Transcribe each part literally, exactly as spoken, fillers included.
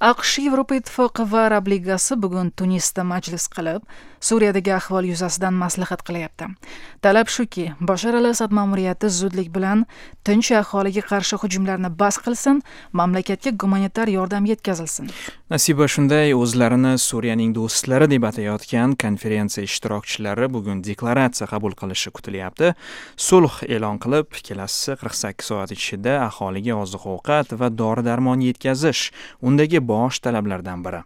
AQSh, Yevropa Ittifoqi va Arab Ligasi bugun Tunisda majlis qilib, Suriyadagi ahvol yuzasidan maslahat qilyapti. Talab shuki, Bashar al-Asad ma'muriyati zudlik bilan tinch aholiga qarshi hujumlarni bas qilsin, mamlakatga gumanitar yordam yetkazilsin. Nasiba shunday, o'zlarini Suriyaning do'stlari deb atayotgan konferensiya ishtirokchilari bugun deklaratsiya qabul qilishi kutilyapti. Sulh e'lon qilib, kelasi qirq sakkiz soat ichida aholiga oziq-ovqat va dori-darmon yetkazish undagi bosh talablardan biri.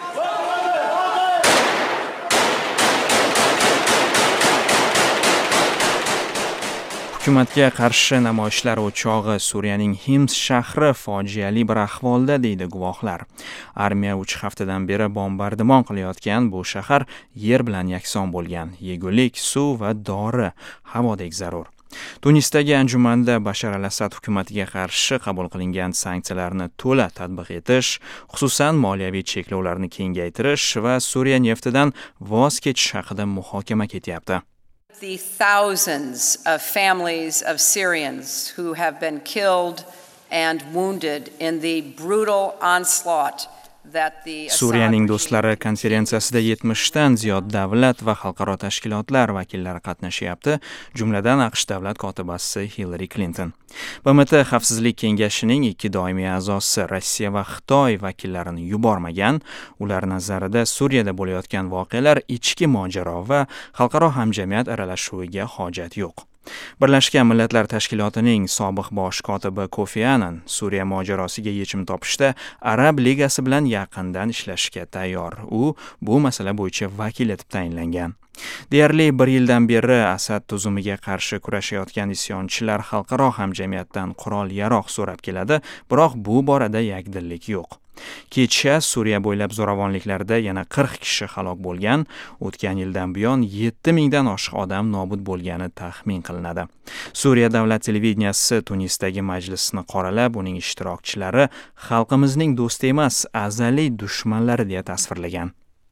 Hukumatga qarshi namoyishlar o'chog'i Suriyaning Hims shahri fojiali bir ahvolda, deydi guvohlar. Armiya uch haftadan beri bombardimon qilayotgan bu shahar yer bilan yakson bo'lgan. Yegulik, suv va dori havodek zarur. Tunisdagi anjumanda Bashar al-Asad hukumatiga qarshi qabul qilingan sanksiyalarni to'la tatbiq etish, xususan moliyaviy cheklovlarni kengaytirish va Suriya neftidan voz kechish haqida muhokama ketyapti. The thousands of families of Syrians who have been killed and wounded in the brutal onslaught that the Suriyaning do'stlari konferensiyasida yetmishdan ziyod davlat va xalqaro tashkilotlar vakillari qatnashyapti, jumladan AQSh davlat kotibasi Hillary Clinton. B M T Xavfsizlik kengashining ikki doimiy a'zosi Rossiya va Xitoy vakillarini yubormagan. Ular nazarida Suriyada bo'layotgan voqealar ichki mojaro va xalqaro hamjamiyat aralashuviga hojat yo'q. Birlashgan Millatlar Tashkilotining sobiq bosh kotibi Kofi Annan Suriya mojarosiga yechim topishda Arab Ligasi bilan yaqindan ishlashga tayyor. U bu masala bo'yicha vakil etib tayinlangan. Deyarli bir yildan beri Asad tuzumiga qarshi kurashayotgan isyonchilar xalqaro hamjamiyatdan qurol-yarog' so'rab keladi, biroq bu borada yakdillik yo'q. Kecha Suriya bo'ylab zo'ravonliklarda yana qirq kishi halok bo'lgan, o'tgan yildan buyon yetti mingdan oshiq odam nobud bo'lgani taxmin qilinadi. Suriya davlat televideniyasi Tunisdagi majlisni qoralab, uning ishtirokchilari xalqimizning do'sti emas, azaliy dushmanlari deya tasvirlagan.